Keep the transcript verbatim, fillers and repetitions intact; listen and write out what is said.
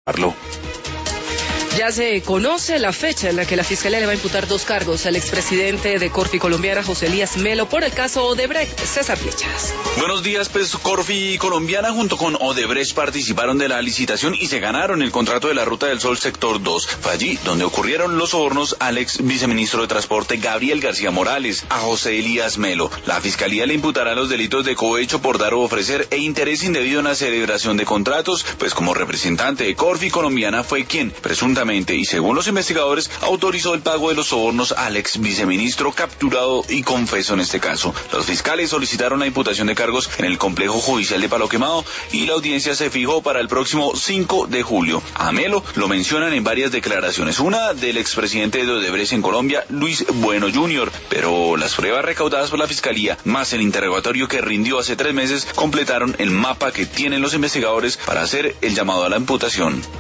Arlo. Ya se conoce la fecha en la que la Fiscalía le va a imputar dos cargos al expresidente de Corfi Colombiana, José Elías Melo, por el caso Odebrecht. César Flechas. Buenos días, pues Corfi Colombiana junto con Odebrecht participaron de la licitación y se ganaron el contrato de la Ruta del Sol Sector dos. Fue allí donde ocurrieron los sobornos al ex viceministro de Transporte Gabriel García Morales, a José Elías Melo. La Fiscalía le imputará los delitos de cohecho por dar o ofrecer e interés indebido en la celebración de contratos, pues como representante de Corfi Colombiana fue quien, presuntamente y según los investigadores, autorizó el pago de los sobornos al ex viceministro capturado y confeso en este caso. Los fiscales solicitaron la imputación de cargos en el complejo judicial de Palo Quemado y la audiencia se fijó para el próximo cinco de julio. A Melo lo mencionan en varias declaraciones, una del expresidente de Odebrecht en Colombia, Luis Bueno junior, pero las pruebas recaudadas por la Fiscalía, más el interrogatorio que rindió hace tres meses, completaron el mapa que tienen los investigadores para hacer el llamado a la imputación.